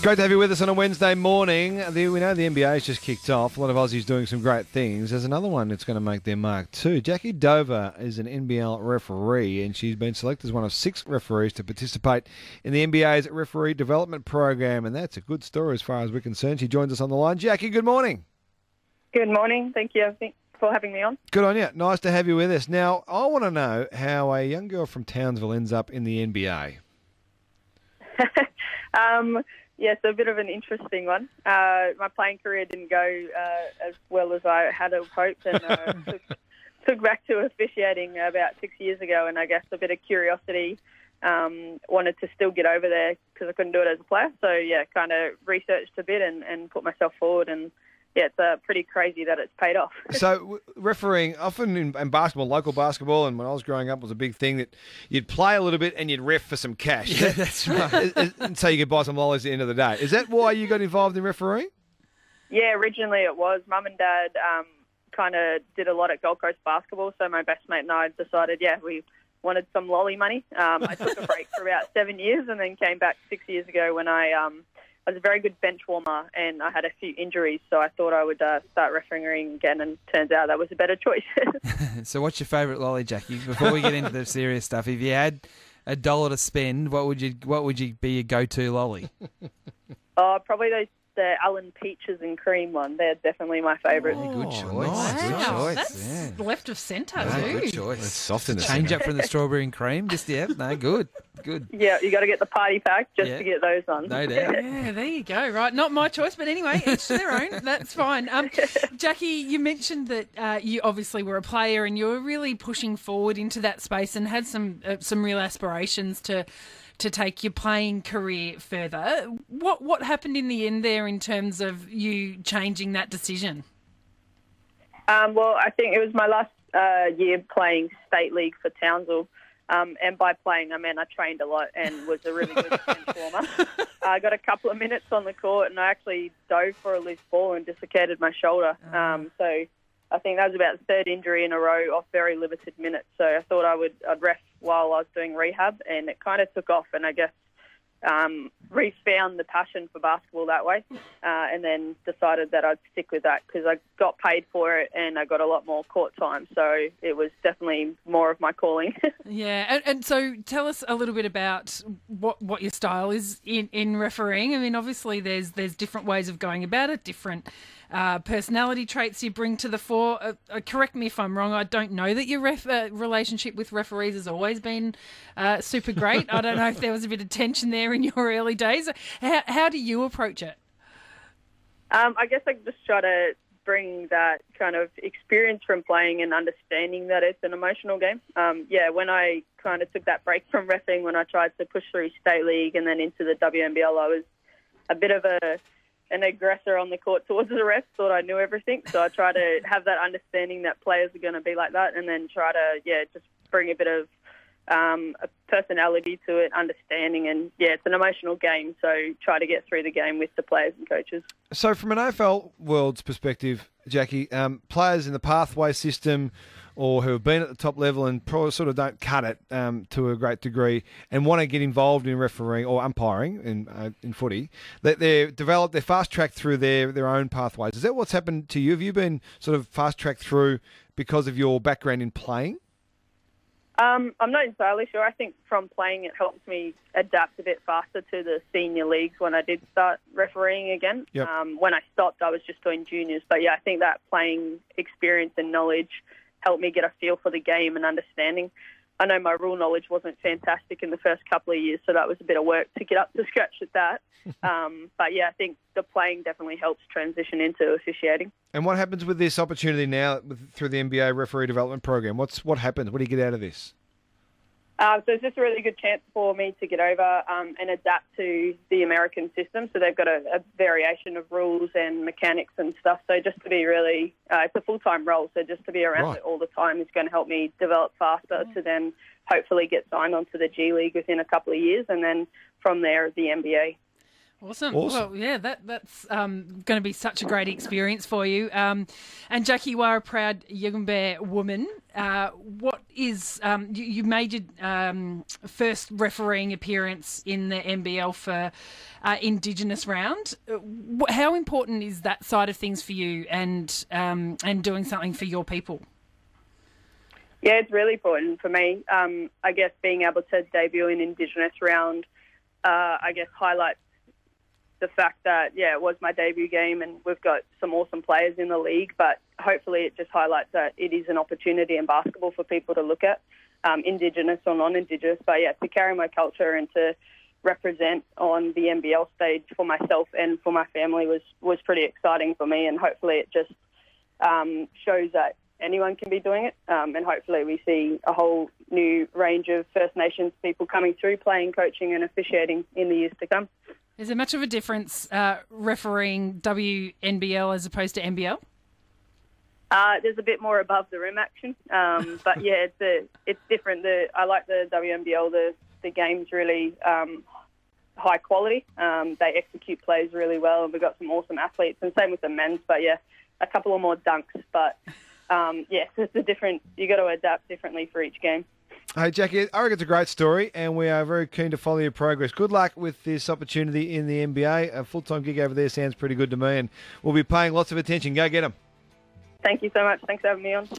Great to have you with us on a Wednesday morning. We know the NBA has just kicked off. A lot of Aussies doing some great things. There's another one that's going to make their mark too. Jackie Dover is an NBL referee, and she's been selected as one of 6 referees to participate in the NBA's referee development program, and that's a good story as far as we're concerned. She joins us on the line. Jackie, good morning. Good morning. Thank you for having me on. Good on you. Nice to have you with us. Now, I want to know how a young girl from Townsville ends up in the NBA. Yes, a bit of an interesting one. My playing career didn't go as well as I had hoped, and took back to officiating about 6 years ago, and I guess a bit of curiosity, wanted to still get over there because I couldn't do it as a player. So, yeah, kind of researched a bit and put myself forward, and yeah, it's pretty crazy that it's paid off. So refereeing, often in basketball, local basketball, and when I was growing up, was a big thing that you'd play a little bit and you'd ref for some cash. Yeah, that's right. And so you could buy some lollies at the end of the day. Is that why you got involved in refereeing? Yeah, originally it was. Mum and Dad kind of did a lot at Gold Coast basketball, so my best mate and I decided, we wanted some lolly money. I took a break for about 7 years and then came back 6 years ago when I was a very good bench warmer and I had a few injuries, so I thought I would start refereeing again, and turns out that was a better choice. So what's your favourite lolly, Jackie? Before we get into the serious stuff, if you had $1 to spend, what would you be your go-to lolly? Probably the Allen Peaches and Cream one. They're definitely my favourite. Good choice. Nice. Good choice. That's left of centre too. Good choice. It's soft in the Change up from the strawberry and cream. Good. Yeah, you got to get the party pack just to get those on. No doubt. Yeah, there you go. Right, not my choice, but anyway, each to their own. That's fine. Jackie, you mentioned that you obviously were a player and you were really pushing forward into that space and had some real aspirations to take your playing career further. What happened in the end there in terms of you changing that decision? Well, I think it was my last year playing state league for Townsville. And by playing, I meant I trained a lot and was a really good bench warmer. I got a couple of minutes on the court and I actually dove for a loose ball and dislocated my shoulder. So I think that was about the third injury in a row off very limited minutes. So I thought I'd ref while I was doing rehab, and it kind of took off, and I guess refound the passion for basketball that way, and then decided that I'd stick with that because I got paid for it and I got a lot more court time. So it was definitely more of my calling. Yeah, and so tell us a little bit about what your style is in refereeing. I mean, obviously there's different ways of going about it, different personality traits you bring to the fore. Correct me if I'm wrong. I don't know that your relationship with referees has always been super great. I don't know if there was a bit of tension there in your early days. How do you approach it? I guess I just try to bring that kind of experience from playing and understanding that it's an emotional game. When I kind of took that break from reffing, when I tried to push through state league and then into the WNBL, I was a bit of an aggressor on the court towards the refs, thought I knew everything. So I try to have that understanding that players are going to be like that, and then try to, just bring a bit of a personality to it, understanding, and it's an emotional game, so try to get through the game with the players and coaches. So from an AFL world's perspective, Jackie, players in the pathway system or who have been at the top level and probably sort of don't cut it to a great degree and want to get involved in refereeing or umpiring in footy, that they're fast-tracked through their own pathways. Is that what's happened to you? Have you been sort of fast-tracked through because of your background in playing? I'm not entirely sure. I think from playing it helps me adapt a bit faster to the senior leagues when I did start refereeing again. Yep. When I stopped, I was just doing juniors. But, I think that playing experience and knowledge helped me get a feel for the game and understanding. I know my rule knowledge wasn't fantastic in the first couple of years, so that was a bit of work to get up to scratch with that. But, I think the playing definitely helps transition into officiating. And what happens with this opportunity now through the NBA referee development program? What happens? What do you get out of this? So it's just a really good chance for me to get over and adapt to the American system. So they've got a variation of rules and mechanics and stuff. So just to be really, it's a full-time role. So just to be around it all the time is going to help me develop faster to then hopefully get signed onto the G League within a couple of years, and then from there the NBA. Awesome. Awesome. Well, yeah, that's going to be such a great experience for you. And Jackie, you are a proud Yugambeh woman. What is you made your first refereeing appearance in the NBL for Indigenous round. How important is that side of things for you, and doing something for your people? Yeah, it's really important for me. I guess being able to debut in Indigenous round, I guess highlights the fact that, yeah, it was my debut game and we've got some awesome players in the league, but hopefully it just highlights that it is an opportunity in basketball for people to look at, Indigenous or non-Indigenous. But, yeah, to carry my culture and to represent on the NBL stage for myself and for my family was pretty exciting for me, and hopefully it just shows that anyone can be doing it, and hopefully we see a whole new range of First Nations people coming through, playing, coaching and officiating in the years to come. Is there much of a difference refereeing WNBL as opposed to NBL? There's a bit more above the rim action, but yeah, it's different. I like the WNBL. The game's really high quality. They execute plays really well, and we've got some awesome athletes. And same with the men's, but yeah, a couple of more dunks. But yes, it's a different. You got to adapt differently for each game. Hey, Jackie, I reckon it's a great story, and we are very keen to follow your progress. Good luck with this opportunity in the NBA. A full-time gig over there sounds pretty good to me, and we'll be paying lots of attention. Go get them. Thank you so much. Thanks for having me on.